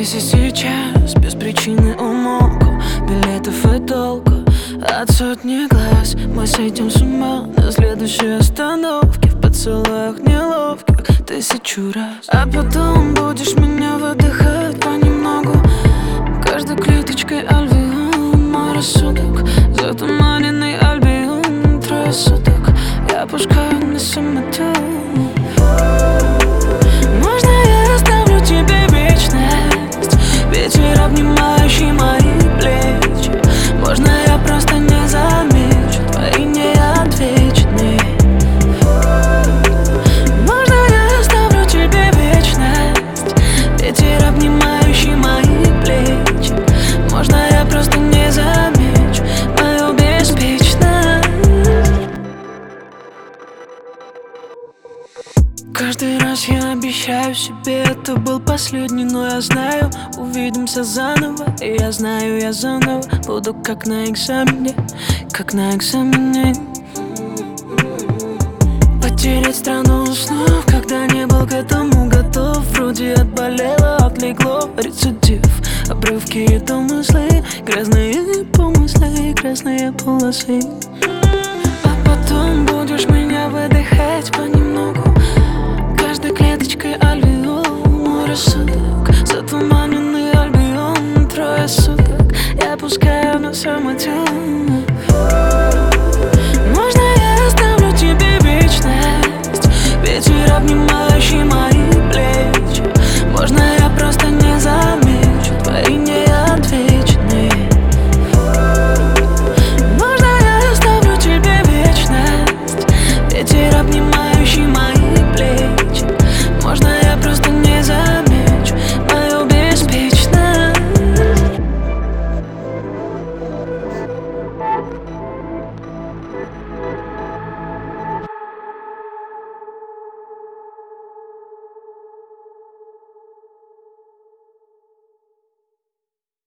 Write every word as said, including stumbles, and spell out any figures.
Если сейчас без причины умолку, билетов и толку от сотни глаз, мы сойдем с ума на следующей остановке, в поцелуях неловких тысячу раз. А потом будешь меня выдыхать понемногу, каждой клеточкой альвеол. Мой рассудок затуманенный альбион. Трое суток я пускаю на самотек. Можно я оставлю тебе вечность, ветер, обнимающий мои плечи? Можно я просто не замечу твои неотвеченные? Можно я оставлю тебе вечность, ветер, обнимающий мои плечи? Можно я просто не замечу мою беспечность? Каждый раз я обещаю себе, это был последний, но я знаю, увидимся заново. И я знаю, я заново буду как на экзамене, как на экзамене. Потерять страну снов, когда не был к этому готов. Вроде отболело, отлегло, рецидив. Обрывки и домыслы, грязные помыслы, грязные полосы. А потом будешь меня выдыхать понемногу, каждой клеточкой альвеол. Мой рассудок затуманенный альбион. Трое суток я пускаю на самотек.